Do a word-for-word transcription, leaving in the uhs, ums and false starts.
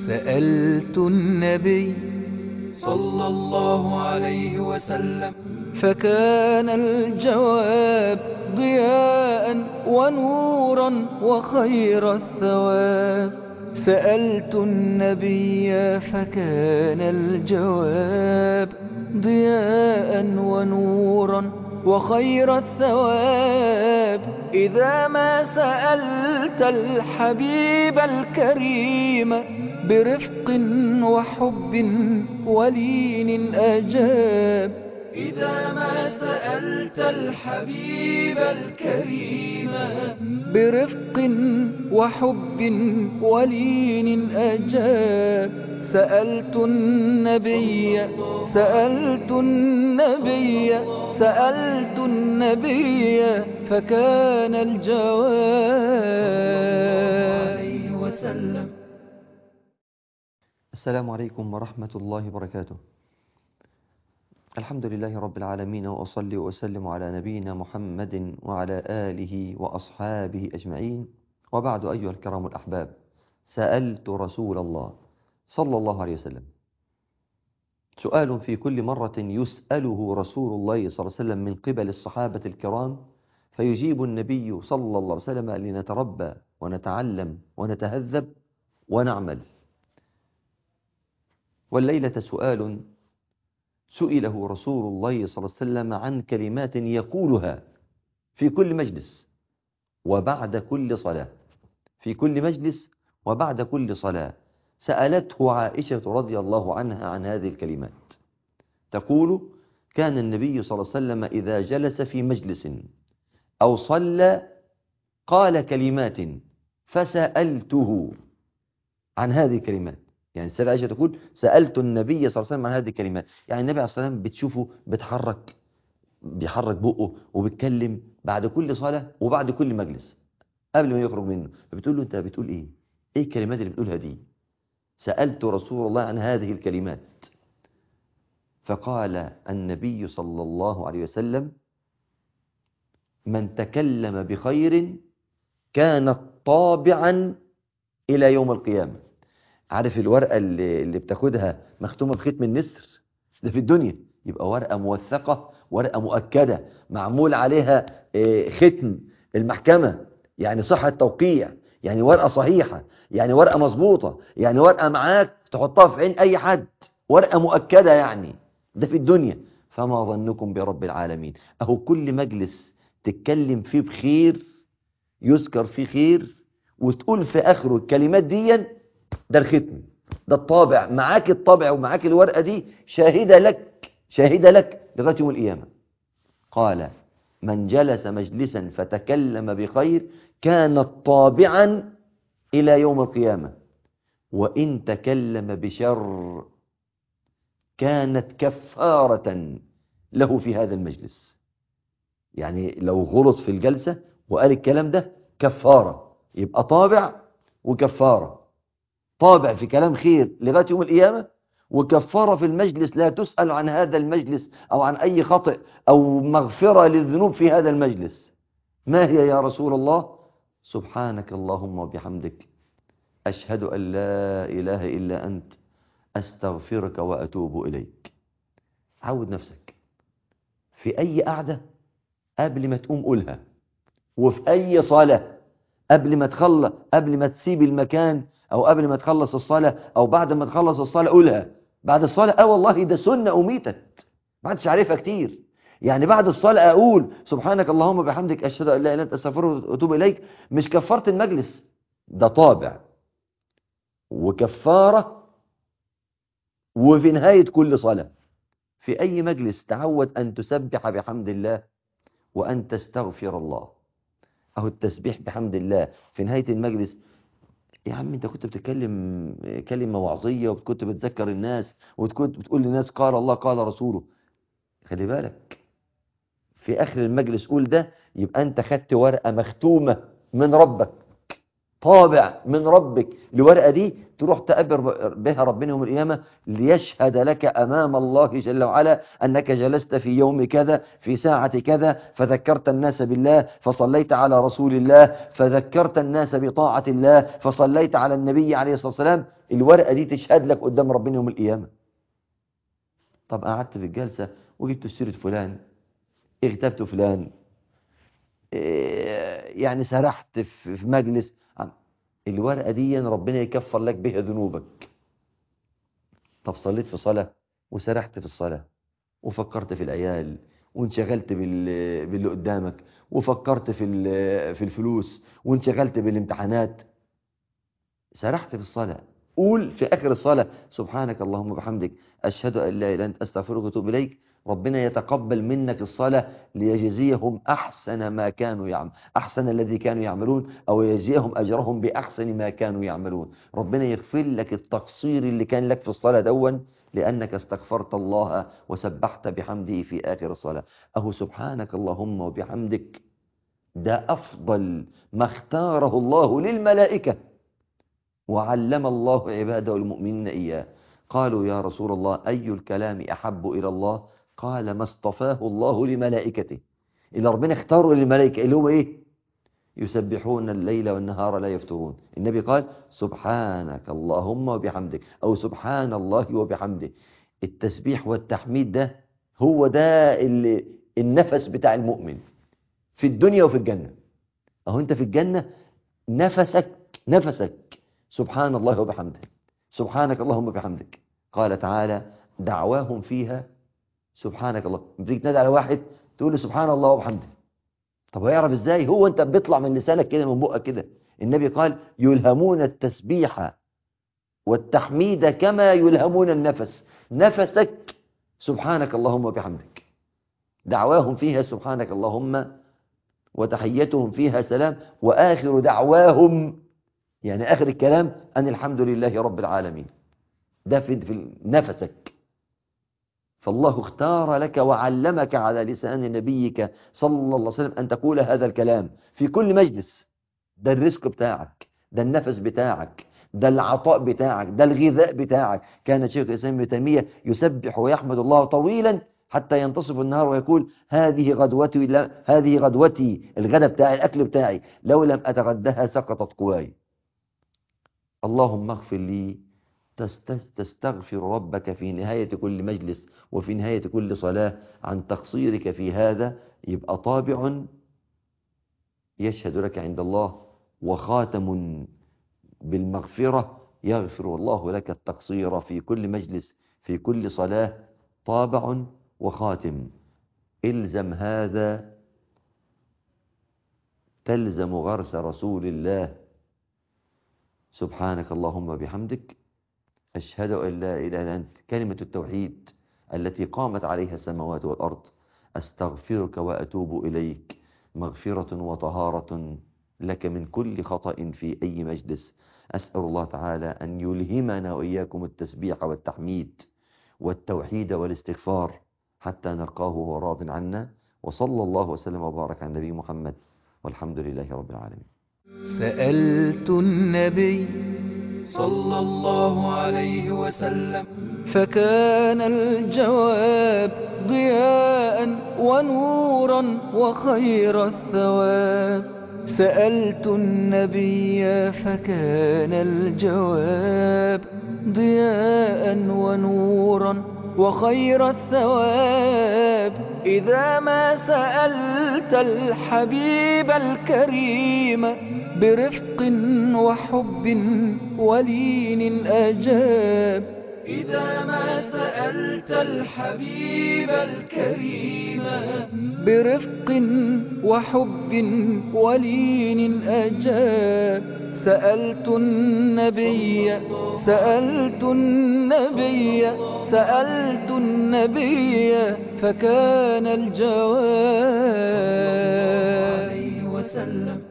سألت النبي صلى الله عليه وسلم فكان الجواب ضياء ونورا وخير الثواب. سألت النبي فكان الجواب ضياء ونورا وخير الثواب. إذا ما سألت الحبيب الكريم برفق وحب ولين أجاب. إذا ما سألت الحبيب الكريم برفق وحب ولين أجاب. سألت النبي سألت النبي سألت النبي فكان الجواب وسلم. السلام عليكم ورحمة الله وبركاته. الحمد لله رب العالمين، وأصلي وأسلم على نبينا محمد وعلى آله وأصحابه أجمعين، وبعد. أيها الكرام الأحباب، سألت رسول الله صلى الله عليه وسلم سؤال في كل مرة يسأله رسول الله صلى الله عليه وسلم من قبل الصحابة الكرام، فيجيب النبي صلى الله عليه وسلم لنتربى ونتعلم ونتهذب ونعمل. والليلة سؤال سئله رسول الله صلى الله عليه وسلم عن كلمات يقولها في كل مجلس وبعد كل صلاة. في كل مجلس وبعد كل صلاة سألته عائشة رضي الله عنها عن هذه الكلمات. تقول: كان النبي صلى الله عليه وسلم إذا جلس في مجلس أو صلى قال كلمات فسألته عن هذه الكلمات. يعني السيدة عائشة تقول: سألت النبي صلى الله عليه وسلم عن هذه الكلمات. يعني النبي عليه الصلاة والسلام بتشوفه بتحرك بيحرك بقه وبيتكلم بعد كل صلاة وبعد كل مجلس قبل ما يخرج منه، فبتقول له: أنت بتقول إيه؟ إيه الكلمات اللي بتقولها دي؟ سألت رسول الله عن هذه الكلمات. فقال النبي صلى الله عليه وسلم: من تكلم بخير كانت طابعا إلى يوم القيامة. عارف الورقة اللي, اللي بتاخدها مختومة بختم النسر ده في الدنيا، يبقى ورقة موثقة، ورقة مؤكدة، معمول عليها ختم المحكمة، يعني صحة توقيع، يعني ورقة صحيحة، يعني ورقة مظبوطة، يعني ورقة معاك تحطها في عين أي حد، ورقة مؤكدة. يعني ده في الدنيا، فما ظنكم برب العالمين؟ أهو كل مجلس تتكلم فيه بخير، يذكر فيه خير، وتقول في آخره الكلمات دي، ده الختم، ده الطابع، معاك الطابع ومعاك الورقة دي شاهدة لك شاهدة لك لغاية يوم القيامة. قال: من جلس مجلسا فتكلم بخير كانت طابعا إلى يوم القيامة، وإن تكلم بشر كانت كفارة له في هذا المجلس. يعني لو غلط في الجلسة وقال الكلام ده كفارة، يبقى طابع وكفارة. طابع في كلام خير لغاية يوم القيامة، وكفارة في المجلس لا تسأل عن هذا المجلس أو عن أي خطأ أو مغفرة للذنوب في هذا المجلس. ما هي يا رسول الله؟ سبحانك اللهم وبحمدك، أشهد أن لا إله إلا أنت، أستغفرك وأتوب إليك. عود نفسك في أي قعدة قبل ما تقوم قولها، وفي أي صلاة قبل ما تخلص، قبل ما تسيب المكان، أو قبل ما تخلص الصلاة، أو بعد ما تخلص الصلاة قولها. بعد الصلاة اه والله ده سنة أميتت، ما حدش عارفها كتير. يعني بعد الصلاة أقول سبحانك اللهم وبحمدك، أشهد أن لا إله إلا أنت، أستغفرك وأتوب إليك. مش كفارة المجلس، ده طابع وكفارة، وفي نهاية كل صلاة. في أي مجلس تعود أن تسبح بحمد الله وأن تستغفر الله. أهو التسبيح بحمد الله في نهاية المجلس. يا عم انت كنت بتتكلم كلمة وعظية، وكنت بتذكر الناس، وكنت بتقول للناس قال الله قال رسوله. خلي بالك في آخر المجلس قول ده، يبقى انت خدت ورقة مختومة من ربك، طابع من ربك لورقة دي، تروح تقابل بها ربنا يوم القيامة ليشهد لك أمام الله جل وعلا أنك جلست في يوم كذا في ساعة كذا، فذكرت الناس بالله فصليت على رسول الله، فذكرت الناس بطاعة الله فصليت على النبي عليه الصلاة والسلام. الورقة دي تشهد لك قدام ربنا يوم القيامة. طب قعدت في الجلسة وجبت سيرة فلان، اغتبت فلان، إيه يعني سرحت في مجلس، الورقة دي ربنا يكفر لك بها ذنوبك. طب صليت في صلاة وسرحت في الصلاة وفكرت في العيال وانشغلت باللي قدامك وفكرت في في الفلوس وانشغلت بالامتحانات، سرحت في الصلاة، قول في آخر الصلاة سبحانك اللهم وبحمدك أشهد أن لا إله إلا أنت أستغفرك وأتوب إليك. ربنا يتقبل منك الصلاة ليجزيهم أحسن ما كانوا يعمل أحسن الذي كانوا يعملون، أو يجزيهم أجرهم بأحسن ما كانوا يعملون. ربنا يغفر لك التقصير اللي كان لك في الصلاة دون لأنك استغفرت الله وسبحت بحمده في آخر الصلاة. أهو سبحانك اللهم وبحمدك ده أفضل ما اختاره الله للملائكة وعلم الله عباده المؤمنين إياه. قالوا يا رسول الله أي الكلام أحب إلى الله؟ قال ما اصطفاه الله لملائكته، اللي ربنا اختاره للملائكة اللي هو إيه؟ يسبحون الليل والنهار لا يفترون. النبي قال سبحانك اللهم وبحمدك، أو سبحان الله وبحمده. التسبيح والتحميد ده هو ده اللي النفس بتاع المؤمن في الدنيا وفي الجنة. أهو أنت في الجنة نفسك نفسك سبحان الله وبحمده، سبحانك اللهم وبحمدك. قال تعالى دعواهم فيها سبحانك الله. بتيجي تنادي على واحد تقول له سبحان الله وبحمده، طب هيعرف ازاي؟ هو انت بيطلع من لسانك كده من بقك كده. النبي قال يلهمون التسبيح والتحميد كما يلهمون النفس. نفسك سبحانك اللهم وبحمدك، دعواهم فيها سبحانك اللهم وتحيتهم فيها سلام وآخر دعواهم يعني آخر الكلام أن الحمد لله رب العالمين. ده في نفسك. فالله اختار لك وعلمك على لسان نبيك صلى الله عليه وسلم أن تقول هذا الكلام في كل مجلس. ده الرزق بتاعك، ده النفس بتاعك، ده العطاء بتاعك، ده الغذاء بتاعك. كان شيخ الإسلام ابن تيمية يسبح ويحمد الله طويلا حتى ينتصف النهار ويقول هذه غدوتي لا هذه غدوتي الغداء بتاعي الأكل بتاعي لو لم أتغدها سقطت قواي. اللهم اغفر لي. تستغفر ربك في نهاية كل مجلس وفي نهاية كل صلاة عن تقصيرك في هذا، يبقى طابع يشهد لك عند الله وخاتم بالمغفرة يغفر الله لك التقصير في كل مجلس في كل صلاة. طابع وخاتم. الزم هذا تلزم غرس رسول الله. سبحانك اللهم وبحمدك أشهد أن لا إله إلا أنت، كلمة التوحيد التي قامت عليها السماوات والأرض. أستغفرك وأتوب إليك، مغفرة وطهارة لك من كل خطأ في أي مجلس. أسأل الله تعالى أن يلهمنا وإياكم التسبيح والتحميد والتوحيد والاستغفار حتى نلقاه وهو راض عنا. وصلى الله وسلم وبارك على النبي محمد والحمد لله رب العالمين. سألت النبي صلى الله عليه وسلم فكان الجواب ضياء ونورا وخير الثواب. سألت النبي فكان الجواب ضياء ونورا وخير الثواب. إذا ما سألت الحبيب الكريم برفق وحب ولين أجاب. إذا ما سألت الحبيب الكريم برفق وحب ولين أجاب. سألت النبي سألت النبي سألت النبي فكان الجواب عليه وسلم